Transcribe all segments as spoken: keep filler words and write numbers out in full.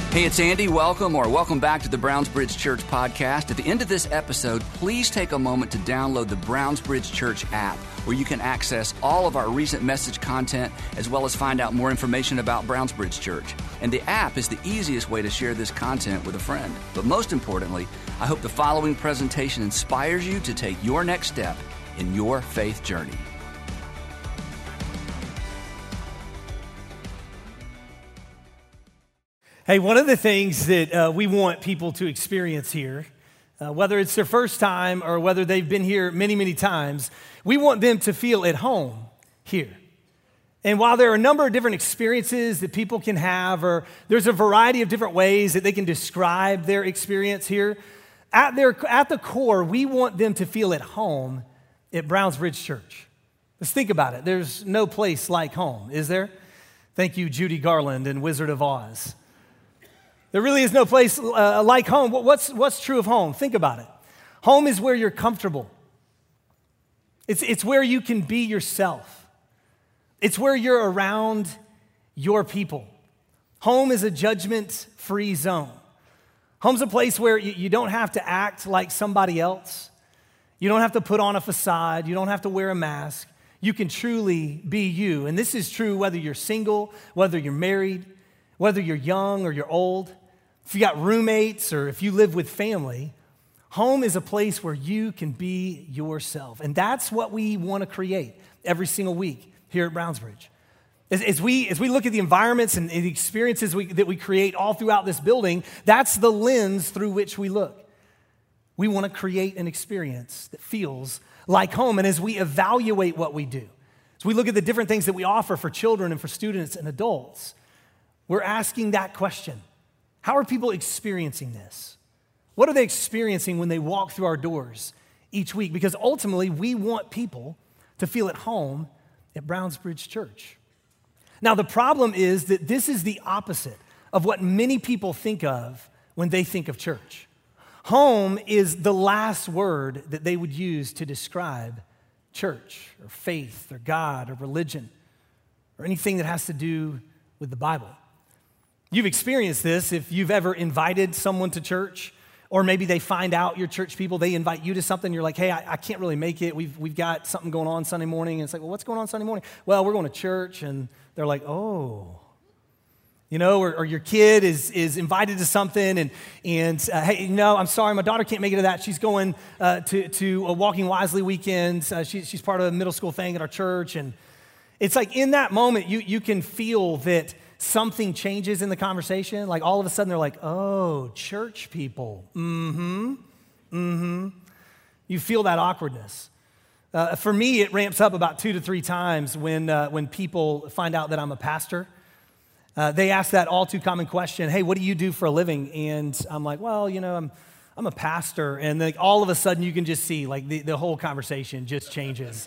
Hey, it's Andy. Welcome or welcome back to the Brownsbridge Church podcast. At the end of this episode, please take a moment to download the Brownsbridge Church app, where you can access all of our recent message content as well as find out more information about Brownsbridge Church. And the app is the easiest way to share this content with a friend. But most importantly, I hope the following presentation inspires you to take your next step in your faith journey. Hey, one of the things that uh, we want people to experience here, uh, whether it's their first time or whether they've been here many, many times, we want them to feel at home here. And while there are a number of different experiences that people can have, or there's a variety of different ways that they can describe their experience here, at their at the core, we want them to feel at home at Brownsbridge Church. Let's think about it. There's no place like home, is there? Thank you, Judy Garland and Wizard of Oz. There really is no place uh, like home. What's, what's true of home? Think about it. Home is where you're comfortable. It's, it's where you can be yourself. It's where you're around your people. Home is a judgment-free zone. Home's a place where you, you don't have to act like somebody else. You don't have to put on a facade. You don't have to wear a mask. You can truly be you. And this is true whether you're single, whether you're married, whether you're young or you're old. If you got roommates or if you live with family, home is a place where you can be yourself. And that's what we want to create every single week here at Brownsbridge. As, as, we, as we look at the environments and the experiences we, that we create all throughout this building, that's the lens through which we look. We want to create an experience that feels like home. And as we evaluate what we do, as we look at the different things that we offer for children and for students and adults, we're asking that question. How are people experiencing this? What are they experiencing when they walk through our doors each week? Because ultimately, we want people to feel at home at Brownsbridge Church. Now, the problem is that this is the opposite of what many people think of when they think of church. Home is the last word that they would use to describe church or faith or God or religion or anything that has to do with the Bible. You've experienced this if you've ever invited someone to church, or maybe they find out you're church people, they invite you to something, you're like, hey, I, I can't really make it, we've, we've got something going on Sunday morning, and it's like, well, what's going on Sunday morning? Well, we're going to church, and they're like, oh. You know, or, or your kid is is invited to something, and, and uh, hey, you know, I'm sorry, my daughter can't make it to that, she's going uh, to, to a Walking Wisely weekend, uh, she, she's part of a middle school thing at our church, and it's like in that moment, you you can feel that something changes in the conversation. Like all of a sudden they're like, oh, church people. Mm-hmm. Mm-hmm. You feel that awkwardness. Uh, for me, it ramps up about two to three times when, uh, when people find out that I'm a pastor. Uh, they ask that all too common question, hey, what do you do for a living? And I'm like, well, you know, I'm I'm a pastor. And then all of a sudden you can just see like the, the whole conversation just changes.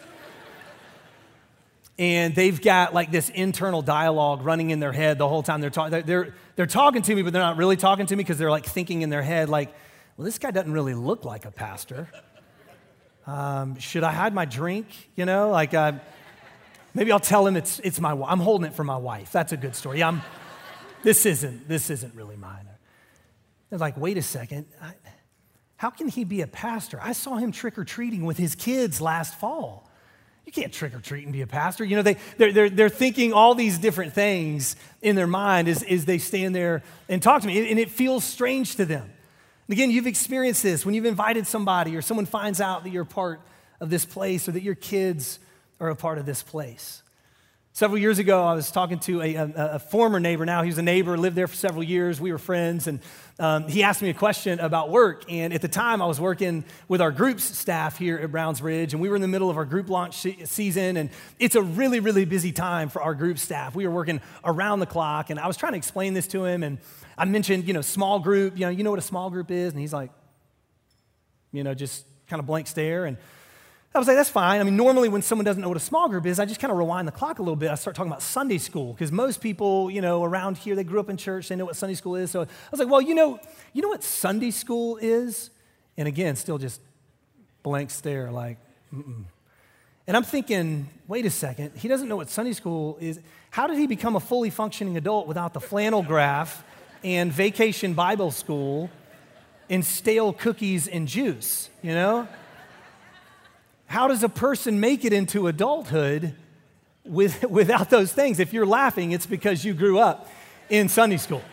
And they've got like this internal dialogue running in their head the whole time they're talking. They're, they're, they're talking to me, but they're not really talking to me because they're like thinking in their head like, well, this guy doesn't really look like a pastor. Um, should I hide my drink? You know, like uh, maybe I'll tell him it's it's my. I'm holding it for my wife. That's a good story. Yeah, I'm, this isn't this isn't really mine. They're like, wait a second. I, how can he be a pastor? I saw him trick or treating with his kids last fall. You can't trick or treat and be a pastor. You know, they, they're, they're, they're thinking all these different things in their mind as, as they stand there and talk to me, and it feels strange to them. And again, you've experienced this when you've invited somebody or someone finds out that you're a part of this place or that your kids are a part of this place. Several years ago, I was talking to a, a, a former neighbor now. He was a neighbor, lived there for several years. We were friends, and um, he asked me a question about work. And at the time, I was working with our groups staff here at Brownsbridge, and we were in the middle of our group launch season, and it's a really, really busy time for our group staff. We were working around the clock, and I was trying to explain this to him, and I mentioned, you know, small group. You know, you know what a small group is? And he's like, you know, just kind of blank stare, and I was like, that's fine. I mean, normally when someone doesn't know what a small group is, I just kind of rewind the clock a little bit. I start talking about Sunday school because most people, you know, around here, they grew up in church. They know what Sunday school is. So I was like, well, you know, you know what Sunday school is? And again, still just blank stare like, mm-mm. And I'm thinking, wait a second. He doesn't know what Sunday school is. How did he become a fully functioning adult without the flannel graph and Vacation Bible School and stale cookies and juice, you know? How does a person make it into adulthood with, without those things? If you're laughing, it's because you grew up in Sunday school.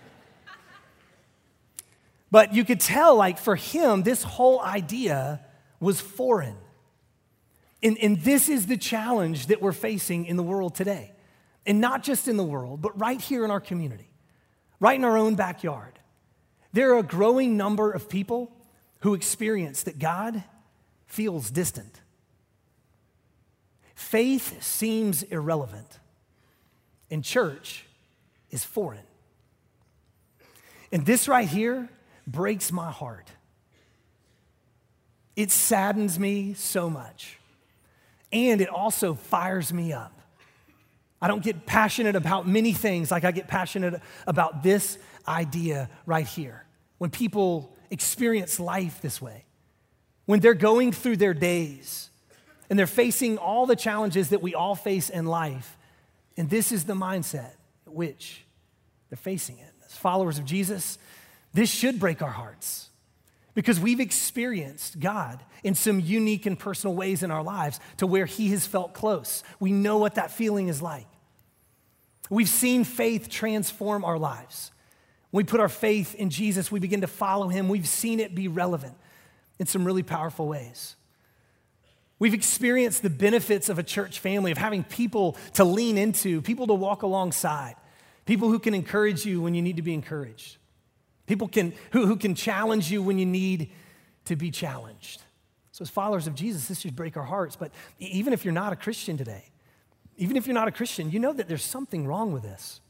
But you could tell, like, for him, this whole idea was foreign. And, and this is the challenge that we're facing in the world today. And not just in the world, but right here in our community, right in our own backyard. There are a growing number of people who experience that God feels distant. Faith seems irrelevant, and church is foreign. And this right here breaks my heart. It saddens me so much, and it also fires me up. I don't get passionate about many things like I get passionate about this idea right here. When people experience life this way, when they're going through their days and they're facing all the challenges that we all face in life, and this is the mindset at which they're facing it. As followers of Jesus, this should break our hearts because we've experienced God in some unique and personal ways in our lives to where he has felt close. We know what that feeling is like. We've seen faith transform our lives. When we put our faith in Jesus, we begin to follow him. We've seen it be relevant in some really powerful ways. We've experienced the benefits of a church family, of having people to lean into, people to walk alongside, people who can encourage you when you need to be encouraged, people can, who, who can challenge you when you need to be challenged. So as followers of Jesus, this should break our hearts. But even if you're not a Christian today, even if you're not a Christian, you know that there's something wrong with this.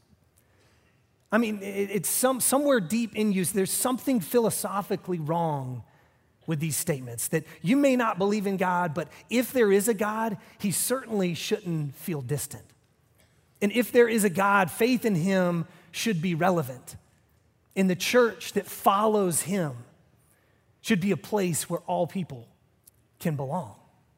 I mean, it, it's some, somewhere deep in you, there's something philosophically wrong with these statements, that you may not believe in God, but if there is a God, he certainly shouldn't feel distant. And if there is a God, faith in him should be relevant. And the church that follows him should be a place where all people can belong.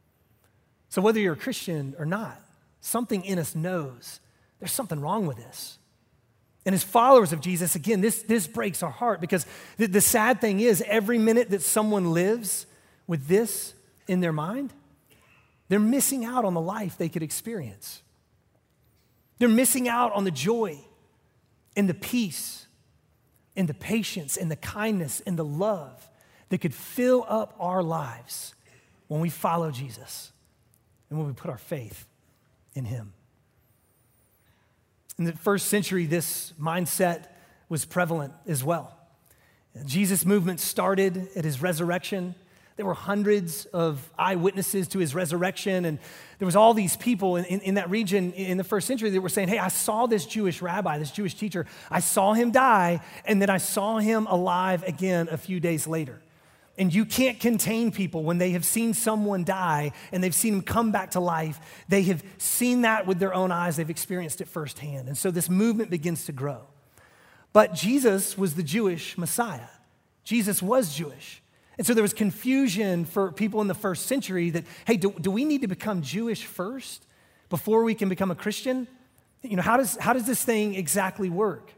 So whether you're a Christian or not, something in us knows there's something wrong with this. And as followers of Jesus, again, this, this breaks our heart because the, the sad thing is every minute that someone lives with this in their mind, they're missing out on the life they could experience. They're missing out on the joy and the peace and the patience and the kindness and the love that could fill up our lives when we follow Jesus and when we put our faith in him. In the first century, this mindset was prevalent as well. Jesus' movement started at his resurrection. There were hundreds of eyewitnesses to his resurrection, and there was all these people in, in, in that region in the first century that were saying, hey, I saw this Jewish rabbi, this Jewish teacher. I saw him die, and then I saw him alive again a few days later. And you can't contain people when they have seen someone die and they've seen him come back to life. They have seen that with their own eyes. They've experienced it firsthand. And so this movement begins to grow. But Jesus was the Jewish Messiah. Jesus was Jewish. And so there was confusion for people in the first century that, hey, do, do we need to become Jewish first before we can become a Christian? You know, how does, how does this thing exactly work?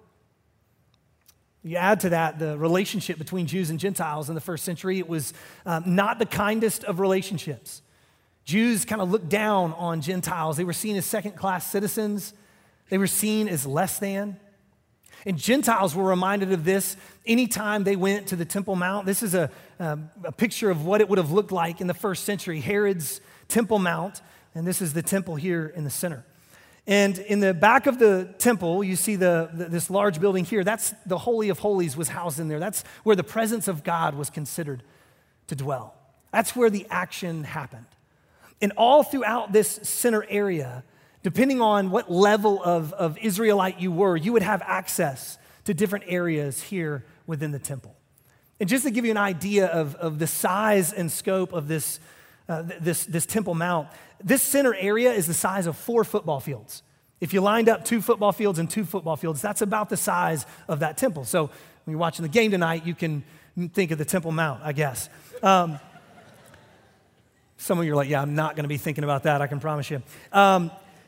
You add to that the relationship between Jews and Gentiles in the first century. It was um, not the kindest of relationships. Jews kind of looked down on Gentiles. They were seen as second-class citizens. They were seen as less than. And Gentiles were reminded of this anytime they went to the Temple Mount. This is a, um, a picture of what it would have looked like in the first century, Herod's Temple Mount, and this is the temple here in the center. And in the back of the temple, you see the, the this large building here. That's the Holy of Holies was housed in there. That's where the presence of God was considered to dwell. That's where the action happened. And all throughout this center area, depending on what level of, of Israelite you were, you would have access to different areas here within the temple. And just to give you an idea of, of the size and scope of this Uh, this, this Temple Mount, this center area is the size of four football fields. If you lined up two football fields and two football fields, that's about the size of that temple. So when you're watching the game tonight, you can think of the Temple Mount, I guess. Um, some of you are like, yeah, I'm not going to be thinking about that, I can promise you. Um,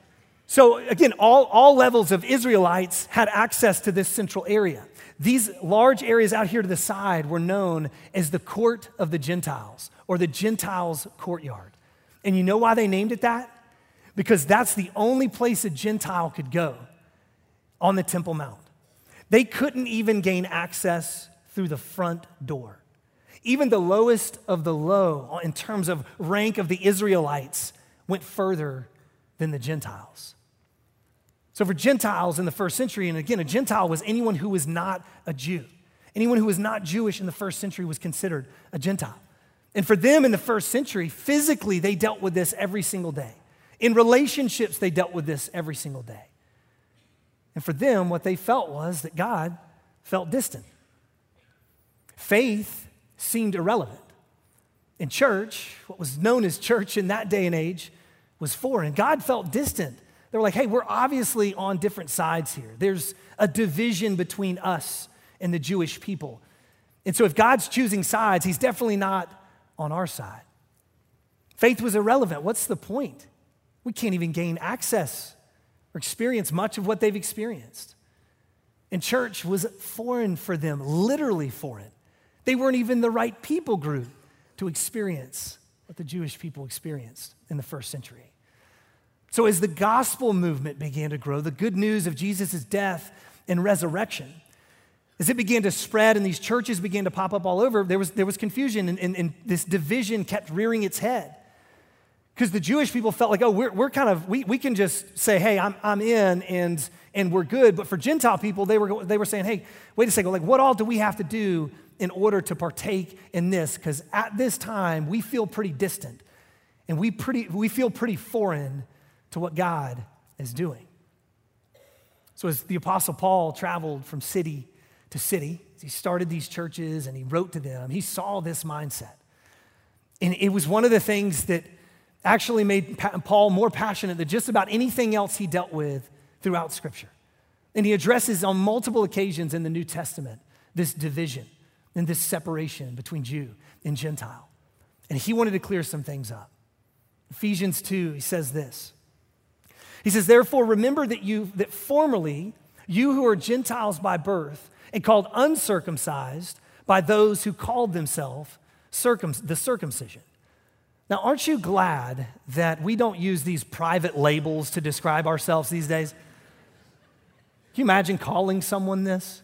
So again, all, all levels of Israelites had access to this central area. These large areas out here to the side were known as the court of the Gentiles, or the Gentiles' courtyard. And you know why they named it that? Because that's the only place a Gentile could go on the Temple Mount. They couldn't even gain access through the front door. Even the lowest of the low, in terms of rank of the Israelites, went further than the Gentiles. So for Gentiles in the first century, and again, a Gentile was anyone who was not a Jew. Anyone who was not Jewish in the first century was considered a Gentile. And for them in the first century, physically, they dealt with this every single day. In relationships, they dealt with this every single day. And for them, what they felt was that God felt distant. Faith seemed irrelevant. In church, what was known as church in that day and age was foreign. God felt distant. They were like, hey, we're obviously on different sides here. There's a division between us and the Jewish people. And so if God's choosing sides, he's definitely not on our side. Faith was irrelevant. What's the point? We can't even gain access or experience much of what they've experienced. And church was foreign for them, literally foreign. They weren't even the right people group to experience what the Jewish people experienced in the first century. So as the gospel movement began to grow, the good news of Jesus' death and resurrection, as it began to spread and these churches began to pop up all over, there was, there was confusion and, and, and this division kept rearing its head. Because the Jewish people felt like, oh, we're, we're kind of, we, we can just say, hey, I'm, I'm in and, and we're good. But for Gentile people, they were, they were saying, hey, wait a second, like what all do we have to do in order to partake in this? Because at this time, we feel pretty distant and we, pretty, we feel pretty foreign to what God is doing. So as the Apostle Paul traveled from city to city, he started these churches and he wrote to them, he saw this mindset. And it was one of the things that actually made Paul more passionate than just about anything else he dealt with throughout Scripture. And he addresses on multiple occasions in the New Testament this division and this separation between Jew and Gentile. And he wanted to clear some things up. Ephesians two, he says this. He says, therefore, remember that you, that formerly you who are Gentiles by birth and called uncircumcised by those who called themselves circum, the circumcision. Now, aren't you glad that we don't use these private labels to describe ourselves these days? Can you imagine calling someone this?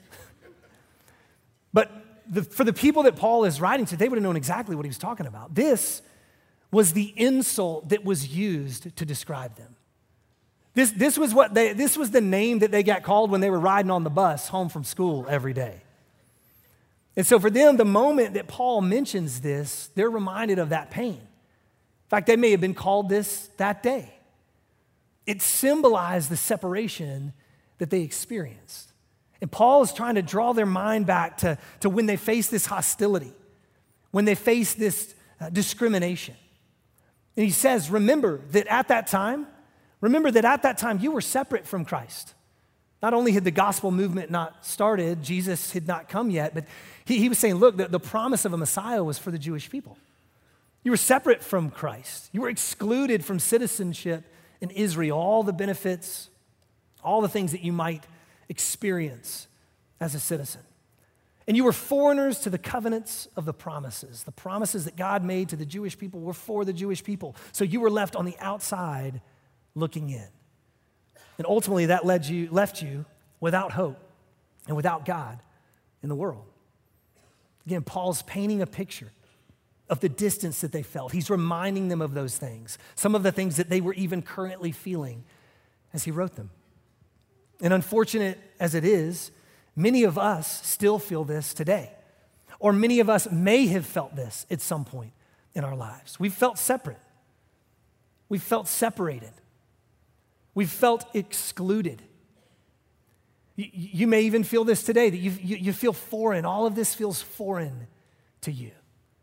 But the, for the people that Paul is writing to, they would have known exactly what he was talking about. This was the insult that was used to describe them. This, this, was what they, this was the name that they got called when they were riding on the bus home from school every day. And so for them, the moment that Paul mentions this, they're reminded of that pain. In fact, they may have been called this that day. It symbolized the separation that they experienced. And Paul is trying to draw their mind back to, to when they faced this hostility, when they faced this uh, discrimination. And he says, remember that at that time, Remember that at that time you were separate from Christ. Not only had the gospel movement not started, Jesus had not come yet, but he, he was saying, look, the, the promise of a Messiah was for the Jewish people. You were separate from Christ. You were excluded from citizenship in Israel, all the benefits, all the things that you might experience as a citizen. And you were foreigners to the covenants of the promises. The promises that God made to the Jewish people were for the Jewish people. So you were left on the outside looking in. And ultimately that led you, left you without hope and without God in the world. Again, Paul's painting a picture of the distance that they felt. He's reminding them of those things, some of the things that they were even currently feeling as he wrote them. And unfortunate as it is, many of us still feel this today. Or many of us may have felt this at some point in our lives. We've felt separate. We've felt separated. We've felt excluded. You, you may even feel this today, that you, you, you feel foreign. All of this feels foreign to you.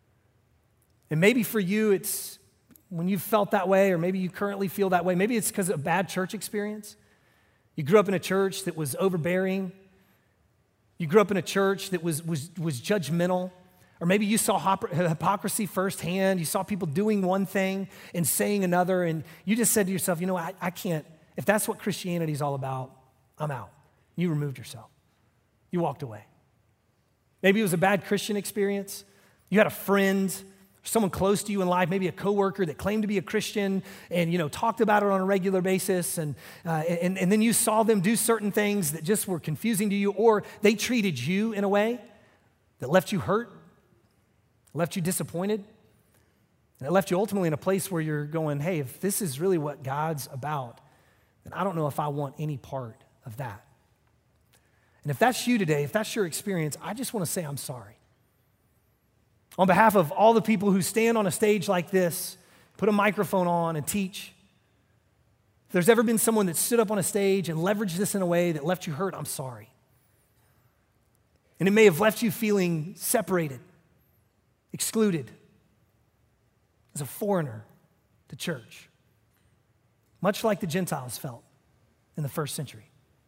And maybe for you, it's when you felt that way, or maybe you currently feel that way. Maybe it's because of a bad church experience. You grew up in a church that was overbearing. You grew up in a church that was, was, was judgmental. Or maybe you saw hypocrisy firsthand. You saw people doing one thing and saying another, and you just said to yourself, you know, I, I can't if that's what Christianity is all about, I'm out. You removed yourself. You walked away. Maybe it was a bad Christian experience. You had a friend, someone close to you in life, maybe a coworker that claimed to be a Christian and, you know, talked about it on a regular basis. And, uh, and, and then you saw them do certain things that just were confusing to you, or they treated you in a way that left you hurt, left you disappointed. And it left you ultimately in a place where you're going, hey, if this is really what God's about, then I don't know if I want any part of that. And if that's you today, if that's your experience, I just want to say I'm sorry. On behalf of all the people who stand on a stage like this, put a microphone on and teach, if there's ever been someone that stood up on a stage and leveraged this in a way that left you hurt, I'm sorry. And it may have left you feeling separated, excluded, as a foreigner to church, much like the Gentiles felt in the first century.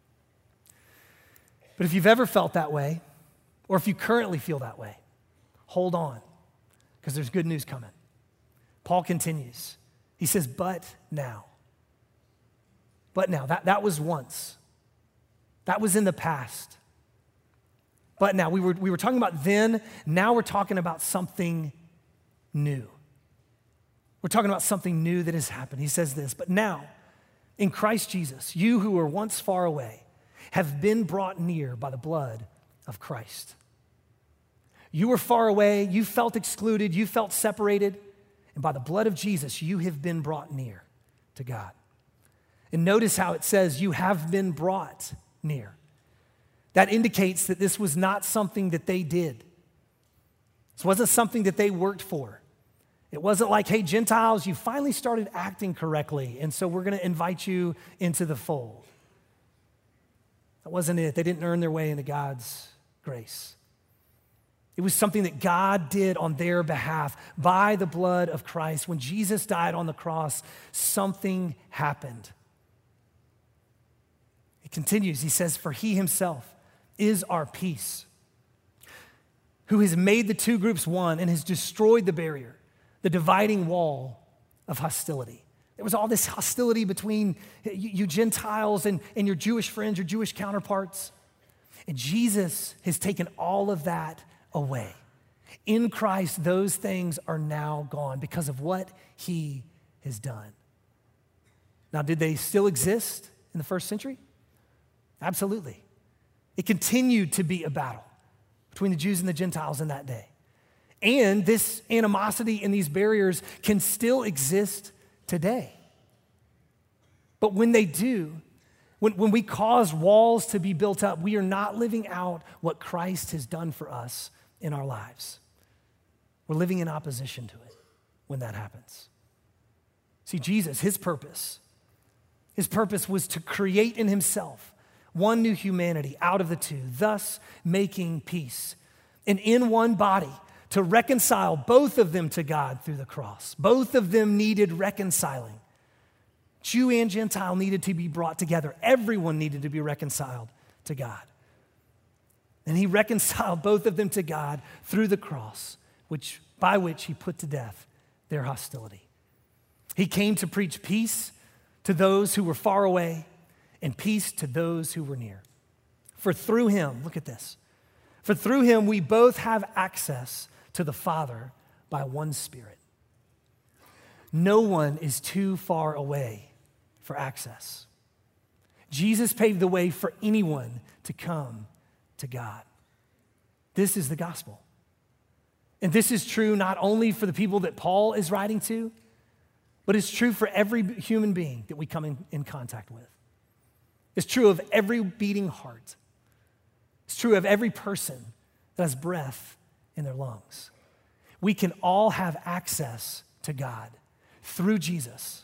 But if you've ever felt that way, or if you currently feel that way, hold on, because there's good news coming. Paul continues. He says, but now. But now, that, that was once. That was in the past. But now, we were, we were talking about then, now we're talking about something new. We're talking about something new that has happened. He says this, but now, in Christ Jesus, you who were once far away have been brought near by the blood of Christ. You were far away, you felt excluded, you felt separated, and by the blood of Jesus, you have been brought near to God. And notice how it says you have been brought near. That indicates that this was not something that they did. This wasn't something that they worked for. It wasn't like, hey, Gentiles, you finally started acting correctly, and so we're going to invite you into the fold. That wasn't it. They didn't earn their way into God's grace. It was something that God did on their behalf by the blood of Christ. When Jesus died on the cross, something happened. It continues. He says, for he himself is our peace, who has made the two groups one and has destroyed the barrier, the dividing wall of hostility. There was all this hostility between you, you Gentiles and, and your Jewish friends, your Jewish counterparts. And Jesus has taken all of that away. In Christ, those things are now gone because of what he has done. Now, did they still exist in the first century? Absolutely. It continued to be a battle between the Jews and the Gentiles in that day. And this animosity and these barriers can still exist today. But when they do, when, when we cause walls to be built up, we are not living out what Christ has done for us in our lives. We're living in opposition to it when that happens. See, Jesus, his purpose, his purpose was to create in himself one new humanity out of the two, thus making peace. And in one body, to reconcile both of them to God through the cross. Both of them needed reconciling. Jew and Gentile needed to be brought together. Everyone needed to be reconciled to God. And he reconciled both of them to God through the cross, which by which he put to death their hostility. He came to preach peace to those who were far away and peace to those who were near. For through him, look at this, for through him we both have access to the Father by one Spirit. No one is too far away for access. Jesus paved the way for anyone to come to God. This is the gospel. And this is true not only for the people that Paul is writing to, but it's true for every human being that we come in, in contact with. It's true of every beating heart. It's true of every person that has breath in their lungs. We can all have access to God through Jesus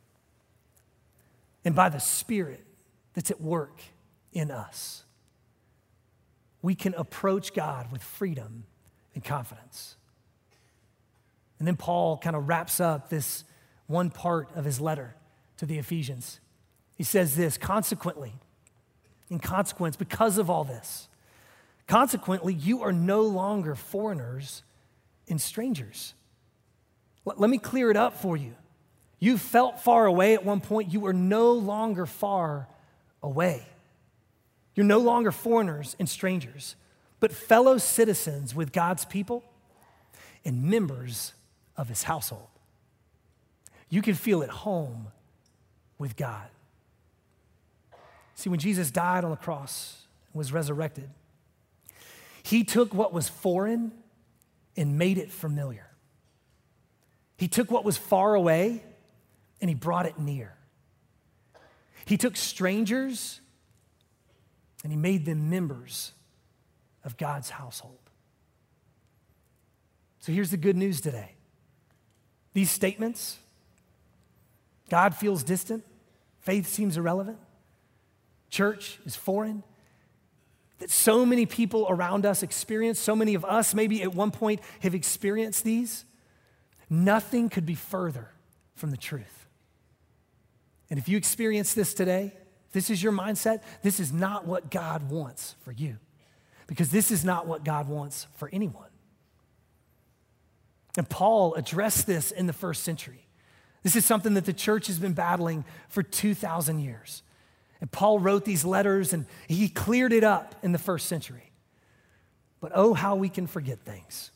and by the Spirit that's at work in us. We can approach God with freedom and confidence. And then Paul kind of wraps up this one part of his letter to the Ephesians. He says this, consequently, in consequence, because of all this, consequently, you are no longer foreigners and strangers. Let me clear it up for you. You felt far away at one point. You are no longer far away. You're no longer foreigners and strangers, but fellow citizens with God's people and members of his household. You can feel at home with God. See, when Jesus died on the cross and was resurrected, he took what was foreign and made it familiar. He took what was far away and he brought it near. He took strangers and he made them members of God's household. So here's the good news today. These statements, God feels distant, faith seems irrelevant, church is foreign, that so many people around us experience, so many of us maybe at one point have experienced these, nothing could be further from the truth. And if you experience this today, this is your mindset, this is not what God wants for you, because this is not what God wants for anyone. And Paul addressed this in the first century. This is something that the church has been battling for two thousand years. And Paul wrote these letters and he cleared it up in the first century. But oh, how we can forget things.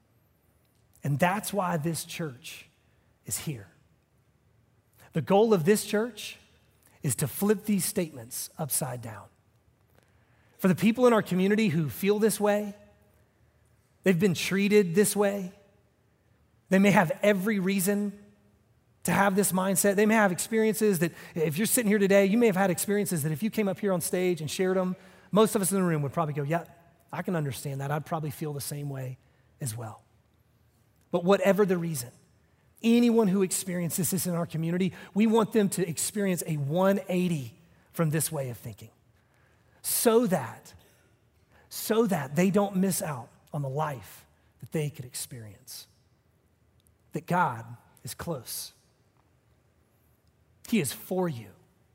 And that's why this church is here. The goal of this church is to flip these statements upside down. For the people in our community who feel this way, they've been treated this way, they may have every reason to have this mindset. They may have experiences that, if you're sitting here today, you may have had experiences that if you came up here on stage and shared them, most of us in the room would probably go, yeah, I can understand that. I'd probably feel the same way as well. But whatever the reason, anyone who experiences this in our community, we want them to experience a one eighty from this way of thinking so that, so that they don't miss out on the life that they could experience. That God is close. He is for you.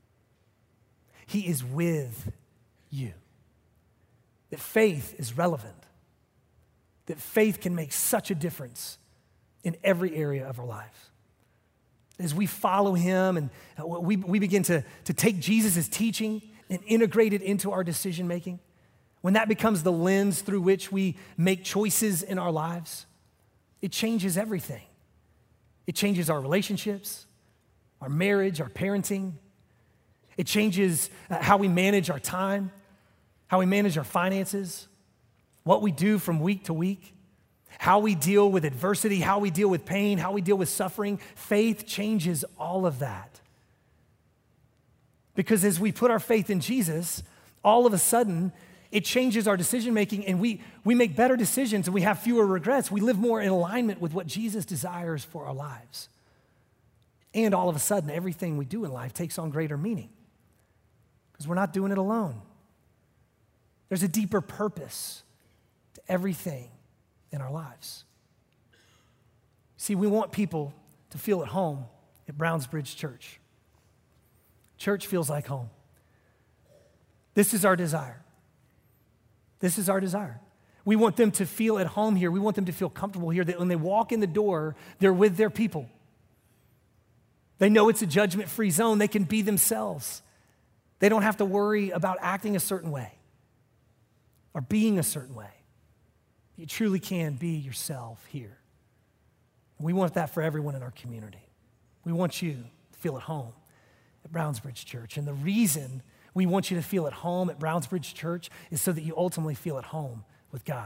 He is with you. That faith is relevant. That faith can make such a difference in every area of our lives. As we follow him and we, we begin to, to take Jesus' teaching and integrate it into our decision making, when that becomes the lens through which we make choices in our lives, it changes everything. It changes our relationships, our marriage, our parenting. It changes uh, how we manage our time, how we manage our finances, what we do from week to week, how we deal with adversity, how we deal with pain, how we deal with suffering. Faith changes all of that. Because as we put our faith in Jesus, all of a sudden, it changes our decision making and we, we make better decisions and we have fewer regrets. We live more in alignment with what Jesus desires for our lives. And all of a sudden, everything we do in life takes on greater meaning because we're not doing it alone. There's a deeper purpose to everything in our lives. See, we want people to feel at home at Brownsbridge Church. Church feels like home. This is our desire. This is our desire. We want them to feel at home here. We want them to feel comfortable here, that when they walk in the door, they're with their people. They know it's a judgment-free zone. They can be themselves. They don't have to worry about acting a certain way or being a certain way. You truly can be yourself here. And we want that for everyone in our community. We want you to feel at home at Brownsbridge Church. And the reason we want you to feel at home at Brownsbridge Church is so that you ultimately feel at home with God.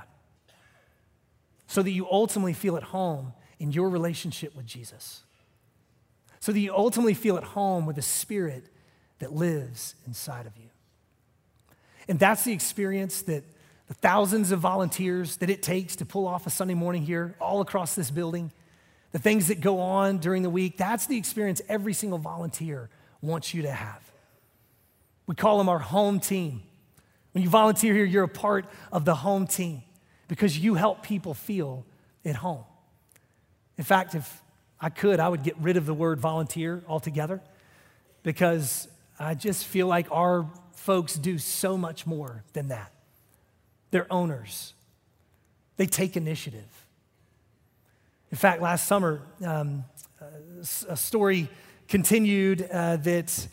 So that you ultimately feel at home in your relationship with Jesus. So that you ultimately feel at home with the Spirit that lives inside of you. And that's the experience that the thousands of volunteers that it takes to pull off a Sunday morning here all across this building, the things that go on during the week, that's the experience every single volunteer wants you to have. We call them our home team. When you volunteer here, you're a part of the home team because you help people feel at home. In fact, if I could, I would get rid of the word volunteer altogether because I just feel like our folks do so much more than that. They're owners. They take initiative. In fact, last summer, um, a story continued uh, that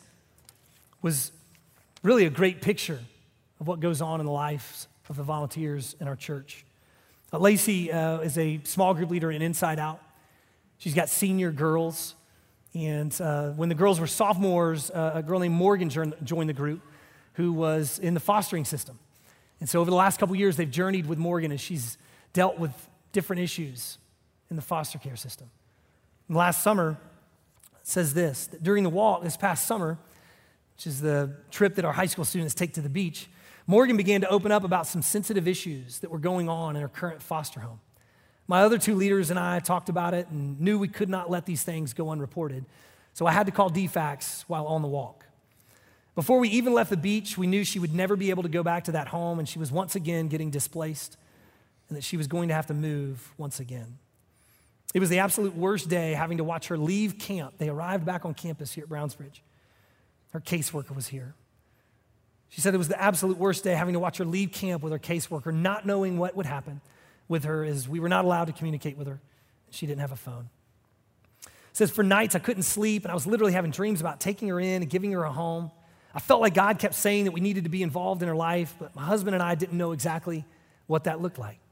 was really a great picture of what goes on in the lives of the volunteers in our church. Uh, Lacey uh, is a small group leader in Inside Out. She's got senior girls, and uh, when the girls were sophomores, uh, a girl named Morgan joined the group who was in the fostering system. And so over the last couple years, they've journeyed with Morgan as she's dealt with different issues in the foster care system. And last summer, it says this, that during the walk this past summer, which is the trip that our high school students take to the beach, Morgan began to open up about some sensitive issues that were going on in her current foster home. My other two leaders and I talked about it and knew we could not let these things go unreported. So I had to call D FACS while on the walk. Before we even left the beach, we knew she would never be able to go back to that home, and she was once again getting displaced, and that she was going to have to move once again. It was the absolute worst day having to watch her leave camp. They arrived back on campus here at Brownsbridge. Her caseworker was here. She said it was the absolute worst day having to watch her leave camp with her caseworker, not knowing what would happen with her as we were not allowed to communicate with her. She didn't have a phone. It says, for nights I couldn't sleep, and I was literally having dreams about taking her in and giving her a home. I felt like God kept saying that we needed to be involved in her life, but my husband and I didn't know exactly what that looked like.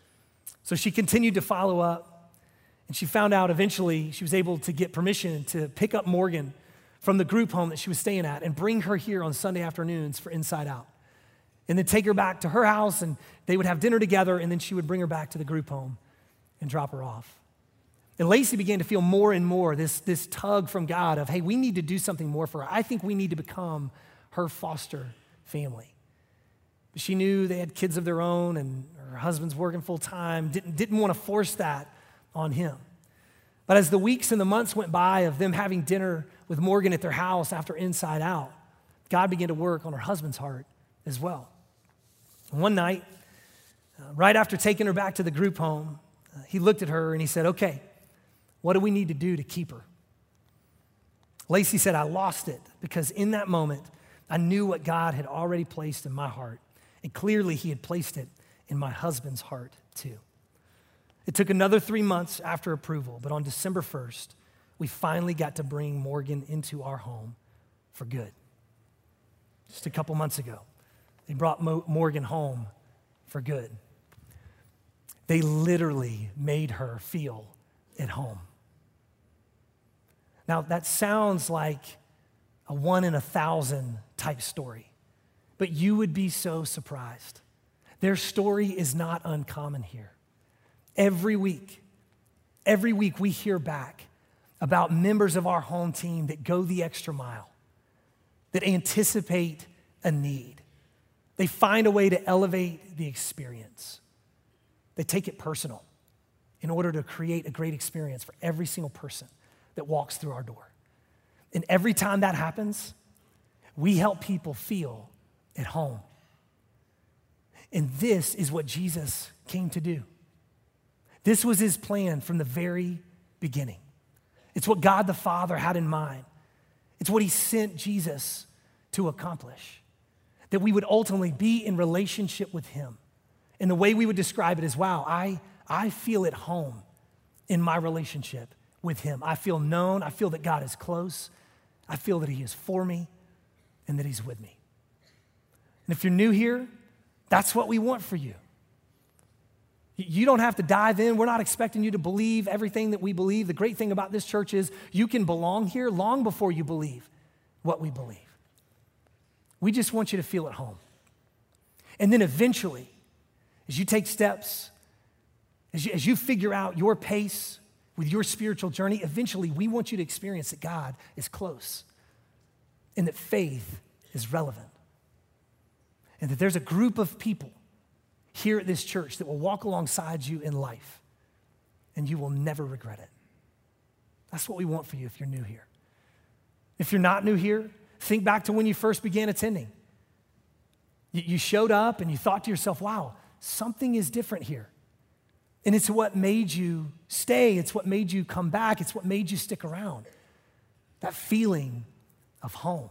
So she continued to follow up, and she found out eventually she was able to get permission to pick up Morgan from the group home that she was staying at and bring her here on Sunday afternoons for Inside Out. And then take her back to her house, and they would have dinner together, and then she would bring her back to the group home and drop her off. And Lacey began to feel more and more this, this tug from God of, hey, we need to do something more for her. I think we need to become her foster family. But she knew they had kids of their own, and her husband's working full time, didn't, didn't want to force that on him. But as the weeks and the months went by of them having dinner with Morgan at their house after Inside Out, God began to work on her husband's heart as well. And one night, uh, right after taking her back to the group home, uh, he looked at her and he said, okay, what do we need to do to keep her? Lacey said, I lost it because in that moment, I knew what God had already placed in my heart. And clearly he had placed it in my husband's heart too. It took another three months after approval, but on December first, we finally got to bring Morgan into our home for good. Just a couple months ago, they brought Mo- Morgan home for good. They literally made her feel at home. Now, that sounds like a one in a thousand type story, but you would be so surprised. Their story is not uncommon here. Every week, every week we hear back about members of our home team that go the extra mile, that anticipate a need. They find a way to elevate the experience. They take it personal in order to create a great experience for every single person that walks through our door. And every time that happens, we help people feel at home. And this is what Jesus came to do. This was his plan from the very beginning. It's what God the Father had in mind. It's what he sent Jesus to accomplish. That we would ultimately be in relationship with him. And the way we would describe it is, wow, I, I feel at home in my relationship with him. I feel known. I feel that God is close. I feel that he is for me and that he's with me. And if you're new here, that's what we want for you. You don't have to dive in. We're not expecting you to believe everything that we believe. The great thing about this church is you can belong here long before you believe what we believe. We just want you to feel at home. And then eventually, as you take steps, as you, as you figure out your pace with your spiritual journey, eventually we want you to experience that God is close and that faith is relevant. And that there's a group of people here at this church that will walk alongside you in life and you will never regret it. That's what we want for you if you're new here. If you're not new here, think back to when you first began attending. You, you showed up and you thought to yourself, wow, something is different here. And it's what made you stay. It's what made you come back. It's what made you stick around. That feeling of home.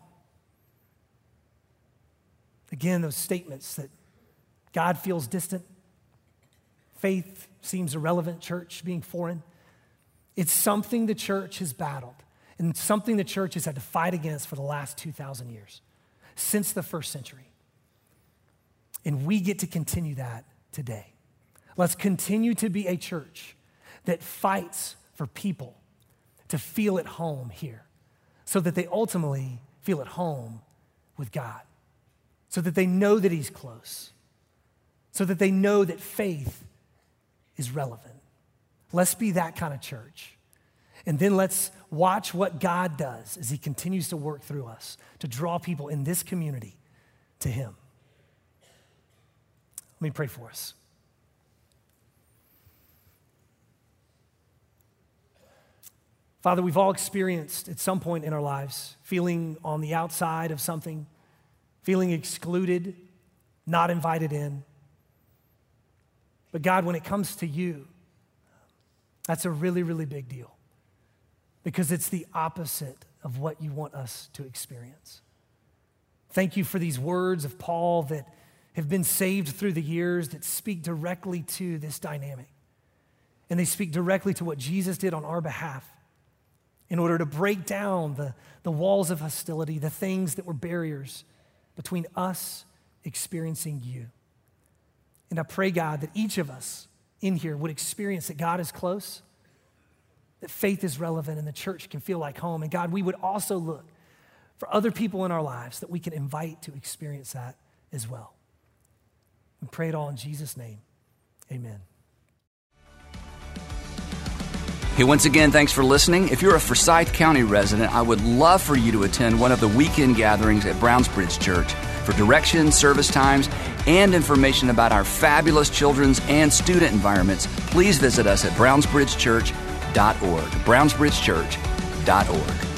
Again, those statements that God feels distant, faith seems irrelevant, church being foreign. It's something the church has battled and something the church has had to fight against for the last two thousand years, since the first century. And we get to continue that today. Let's continue to be a church that fights for people to feel at home here so that they ultimately feel at home with God, so that they know that he's close, so that they know that faith is relevant. Let's be that kind of church. And then let's watch what God does as he continues to work through us to draw people in this community to him. Let me pray for us. Father, we've all experienced at some point in our lives feeling on the outside of something, feeling excluded, not invited in. But God, when it comes to you, that's a really, really big deal because it's the opposite of what you want us to experience. Thank you for these words of Paul that have been saved through the years that speak directly to this dynamic. And they speak directly to what Jesus did on our behalf in order to break down the, the walls of hostility, the things that were barriers between us experiencing you. And I pray, God, that each of us in here would experience that God is close, that faith is relevant, and the church can feel like home. And God, we would also look for other people in our lives that we can invite to experience that as well. We pray it all in Jesus' name. Amen. Hey, once again, thanks for listening. If you're a Forsyth County resident, I would love for you to attend one of the weekend gatherings at Brownsbridge Church. For directions, service times, and information about our fabulous children's and student environments, please visit us at brownsbridge church dot org. brownsbridge church dot org.